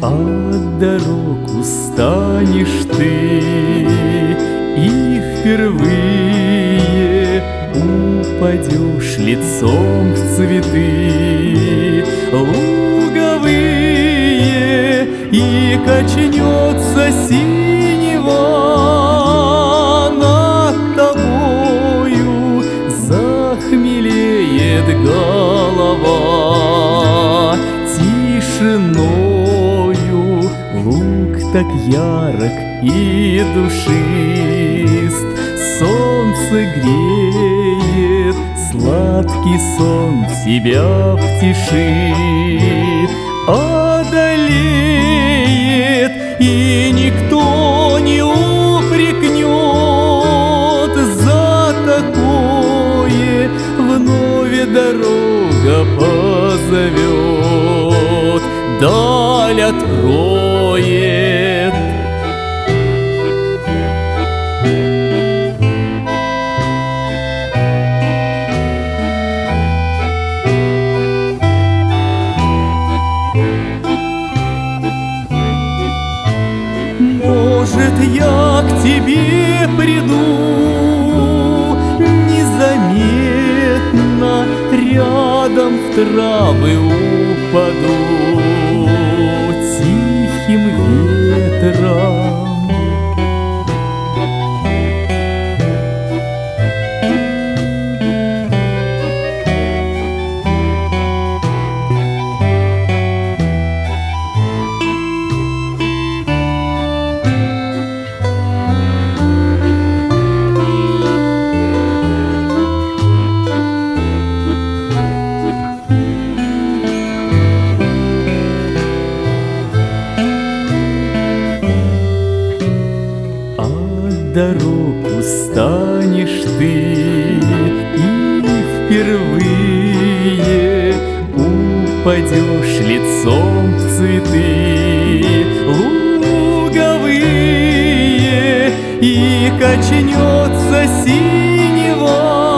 От дорог устанешь ты, и впервые упадешь лицом в цветы луговые, и качнется синева над тобою, захмелеет голова тишиною. Луг так ярок и душист, солнце греет, сладкий сон тебя в тиши одолеет, и никто не упрекнет за такое. Вновь дорога позовет, даль откроет. Может, я к тебе приду незаметно, рядом в травы упаду тихим ветром. Дорог устанешь ты, и впервые упадешь лицом в цветы луговые, и качнется синева